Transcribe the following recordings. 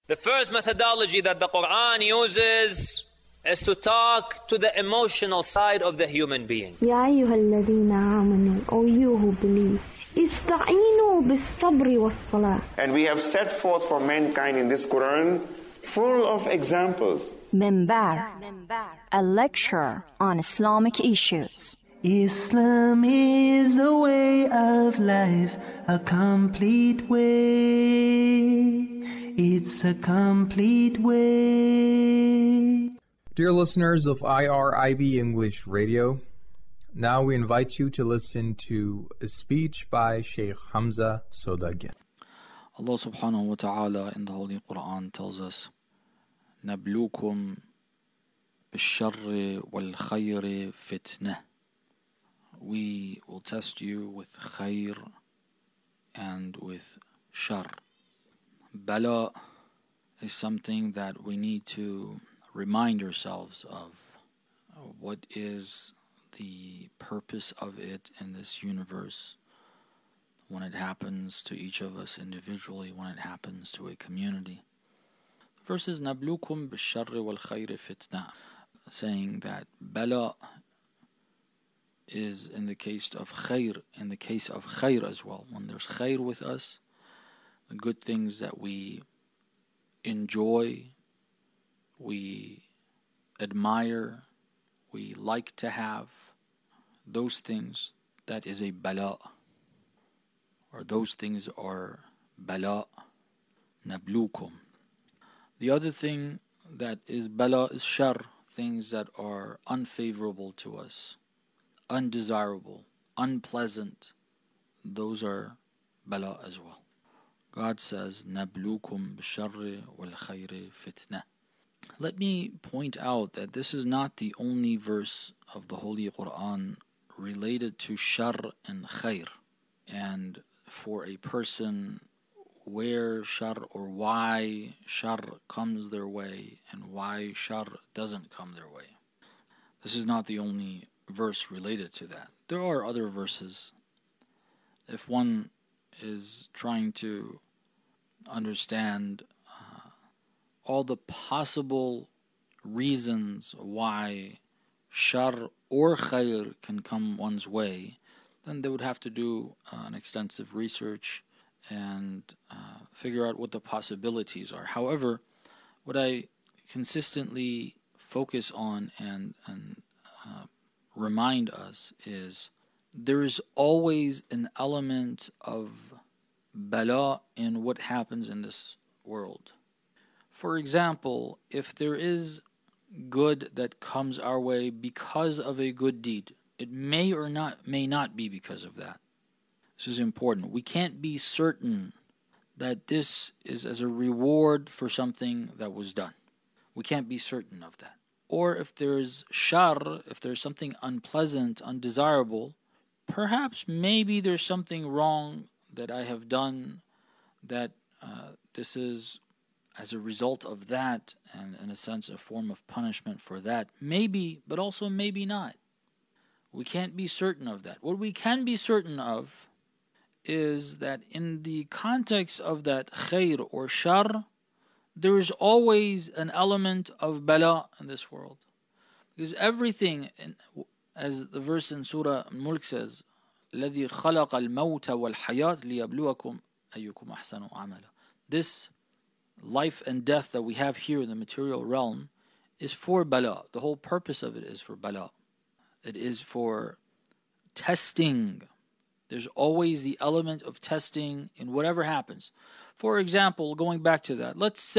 The first methodology that the Quran uses is to talk to the emotional side of the human being. يا أيها الذين آمنوا, O you who believe, استعينوا بالصبر والصلاة. And we have set forth for mankind in this Quran full of examples. Minbar, a lecture on Islamic issues. Islam is a way of life, a complete way. It's a complete way. Dear listeners of IRIB English Radio, now we invite you to listen to a speech by Sheikh Hamza Sodagyan. Allah subhanahu wa ta'ala in the Holy Quran tells us, نَبْلُوكُمْ بِالشَّرِّ وَالْخَيْرِ فِتْنَةً. We will test you with khair and with shar. Bala is something that we need to remind ourselves of. What is the purpose of it in this universe when it happens to each of us individually, when it happens to a community. The verse is نَبْلُوكُمْ بِالشَّرِّ وَالْخَيْرِ فِتْنَةً, saying that bala is in the case of khair, as well. When there's khair with us, the good things that we enjoy, we admire, we like to have, those things, that is a bala, or those things are bala, nablukum. The other thing that is bala is shar, things that are unfavorable to us, undesirable, unpleasant. Those are bala as well. God says, نَبْلُوكُمْ بِالشَّرِّ وَالْخَيْرِ فِتْنَةً. Let me point out that this is not the only verse of the Holy Quran related to shar and khair. And for a person where shar or why shar comes their way and why shar doesn't come their way. This is not the only verse related to that. There are other verses. If one is trying to understand all the possible reasons why shar or khair can come one's way, then they would have to do an extensive research and figure out what the possibilities are. However, what I consistently focus on and remind us is there is always an element of bala in what happens in this world. For example, if there is good that comes our way because of a good deed, it may not be because of that. This is important. We can't be certain that this is as a reward for something that was done. We can't be certain of that. Or if there's shar, if there's something unpleasant, undesirable, perhaps maybe there's something wrong that I have done that this is as a result of that, and in a sense a form of punishment for that. Maybe, but also maybe not. We can't be certain of that. What we can be certain of is that in the context of that khair or shar, there is always an element of bala in this world. Because everything, as the verse in Surah Al-Mulk says, الَّذِي خَلَقَ الْمَوْتَ وَالْحَيَاةِ لِيَبْلُوَكُمْ أَيُّكُمْ أَحْسَنُ عَمَلًا. This life and death that we have here in the material realm is for bala. The whole purpose of it is for bala. It is for testing. There's always the element of testing in whatever happens. For example, going back to that, let's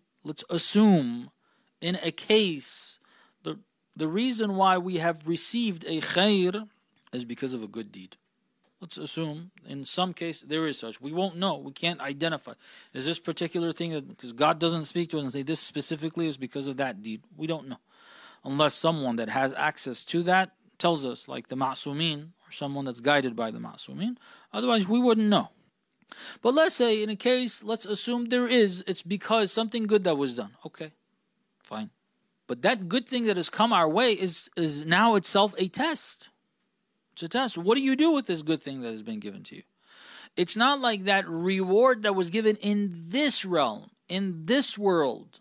assume in a case, the reason why we have received a khair is because of a good deed. Let's assume in some case there is such. We won't know. We can't identify. Is this particular thing that, because God doesn't speak to us and say this specifically is because of that deed? We don't know. Unless someone that has access to that tells us, like the ma'sumin, or someone that's guided by the ma'sumin. Otherwise, we wouldn't know. But let's say in a case, let's assume it's because something good that was done. Okay, fine. But that good thing that has come our way is now itself a test. It's a test. What do you do with this good thing that has been given to you? It's not like that reward that was given in this realm. in this world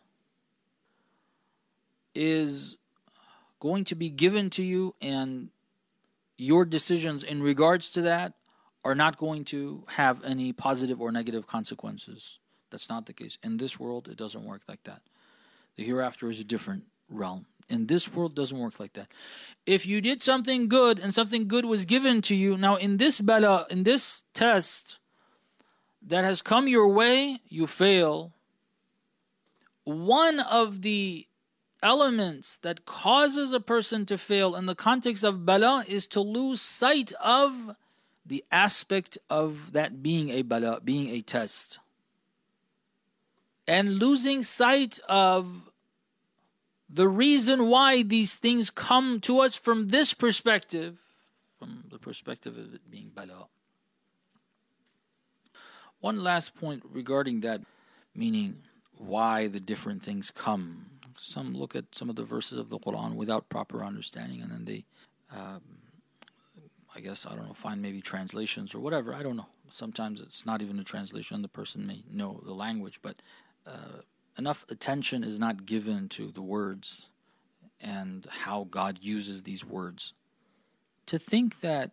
is going to be given to you, and your decisions in regards to that are not going to have any positive or negative consequences. That's not the case. In this world, it doesn't work like that. The hereafter is a different realm. In this world, it doesn't work like that. If you did something good and something good was given to you, now in this bala, in this test that has come your way, you fail. One of the elements that causes a person to fail in the context of bala is to lose sight of the aspect of that being a bala, being a test. And losing sight of the reason why these things come to us from this perspective, from the perspective of it being bala. One last point regarding that, meaning why the different things come. Some look at some of the verses of the Quran without proper understanding, and then they, find maybe translations or whatever. I don't know. Sometimes it's not even a translation. The person may know the language, but enough attention is not given to the words and how God uses these words. To think that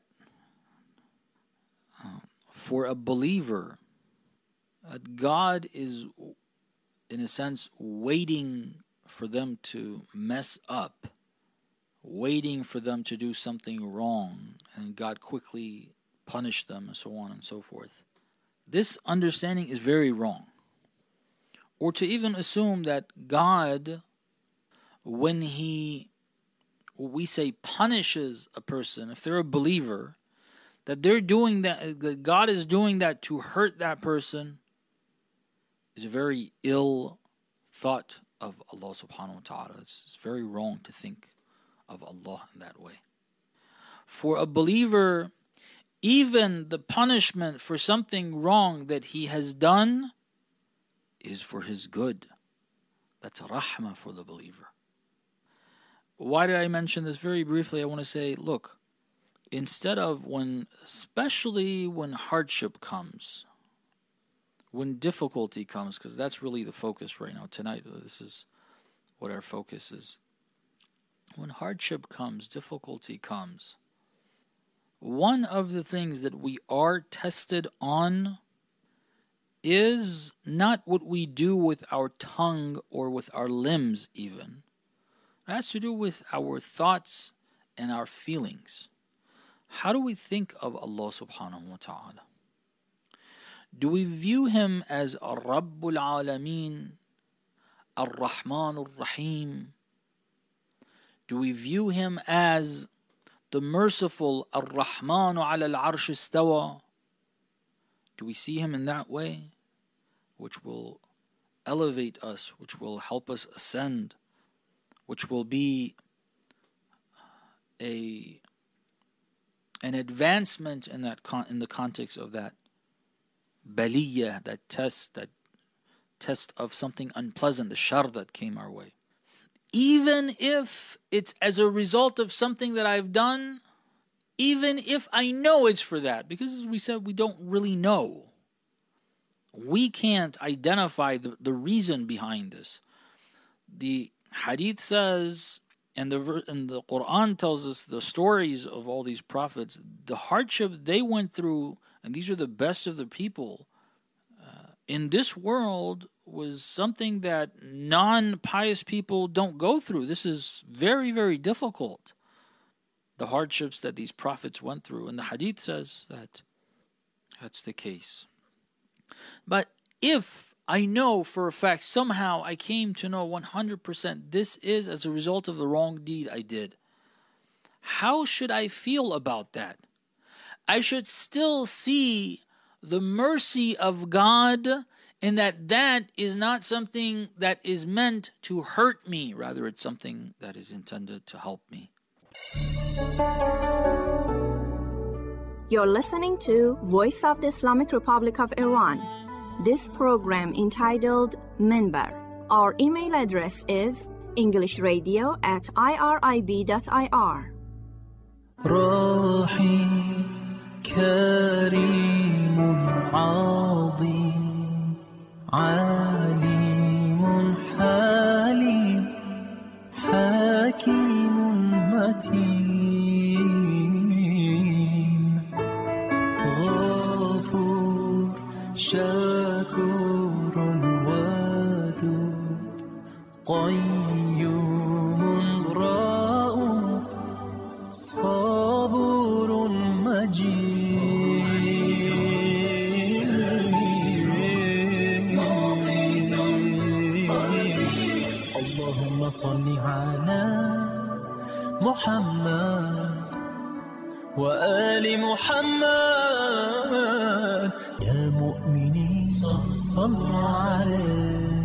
for a believer, God is, in a sense, waiting for them to mess up, waiting for them to do something wrong, and God quickly punish them, and so on and so forth. This understanding is very wrong. Or to even assume that God, when we say punishes a person, if they're a believer, that they're doing that God is doing that to hurt that person, is a very ill thought of Allah subhanahu wa ta'ala. It's very wrong to think of Allah in that way. For a believer, even the punishment for something wrong that he has done is for his good. That's a rahmah for the believer. Why did I mention this? Very briefly, I want to say, look, instead of especially when hardship comes, when difficulty comes, because that's really the focus right now. Tonight, this is what our focus is. When hardship comes, difficulty comes, one of the things that we are tested on is not what we do with our tongue or with our limbs even. It has to do with our thoughts and our feelings. How do we think of Allah subhanahu wa ta'ala? Do we view Him as Rabbul Alameen, Ar-Rahman Ar-Rahim? Do we view Him as the merciful Ar-Rahmanu ala al-Arsh istawa? Do we see Him in that way, which will elevate us, which will help us ascend, which will be an advancement in the context of that baliyah, that test of something unpleasant, the shar that came our way? Even if it's as a result of something that I've done, even if I know it's for that, because as we said, we don't really know. We can't identify the reason behind this. The hadith says, and the Quran tells us the stories of all these prophets, the hardship they went through, and these are the best of the people, in this world was something that non-pious people don't go through. This is very, very difficult. The hardships that these prophets went through. And the hadith says that that's the case. But if I know for a fact, somehow I came to know 100% this is as a result of the wrong deed I did, how should I feel about that? I should still see the mercy of God in that is not something that is meant to hurt me. Rather, it's something that is intended to help me. You're listening to Voice of the Islamic Republic of Iran. This program entitled Minbar. Our email address is englishradio@irib.ir. كريم عظيم عالي شكور ودود قيوم رؤوف صبور مجيد اللهم صل على محمد وآل محمد يا مؤمنين صلوا عليه